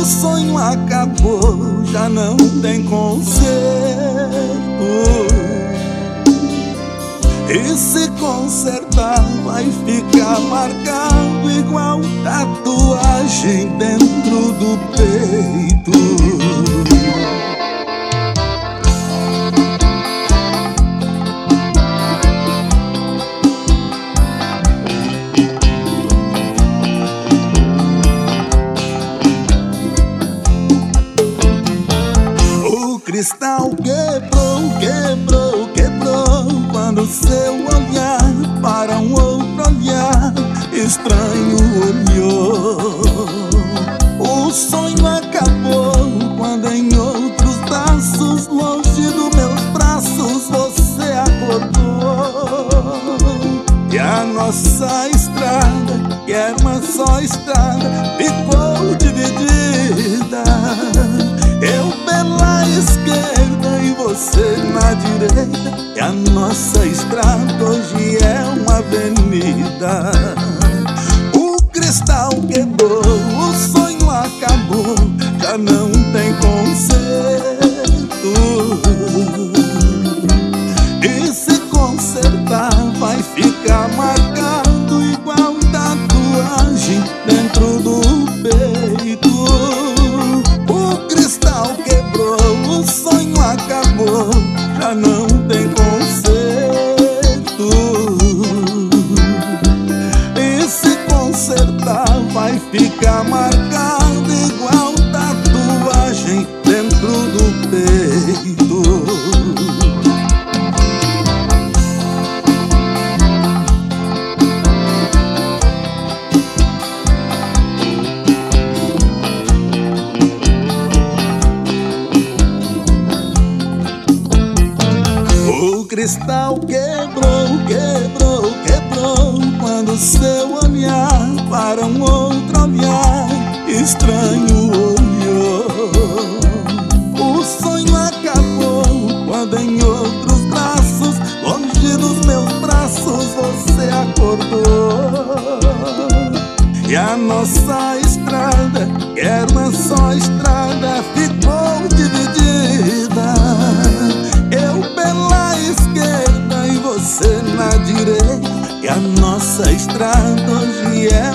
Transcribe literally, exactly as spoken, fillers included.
o sonho acabou, já não tem conserto. E se consertar vai ficar marcado igual tatuagem dentro do peito. O cristal quebrou, quebrou, quebrou quando seu olhar para um outro olhar estranho olhou. O sonho acabou quando em outros braços, longe dos meus braços, você acordou. E a nossa estrada, que era uma só estrada, ficou dividida. Eu pela esquerda e você na direita, e a nossa estrada hoje é uma avenida. O cristal quebrou, o sonho acabou, já não tem conserto. E se consertar vai ficar marcado igual tatuagem dentro do peito. O sonho acabou, já não tem conserto. E se consertar vai ficar marcado igual tatuagem dentro do peito. O cristal quebrou, quebrou, quebrou quando seu olhar para um outro olhar estranho olhou. O sonho acabou quando em outros braços, longe dos meus braços, você acordou. E a nossa estrada, que era uma só estrada, ficou dividida. Eu pela esquerda e você na direita, e a nossa estrada hoje é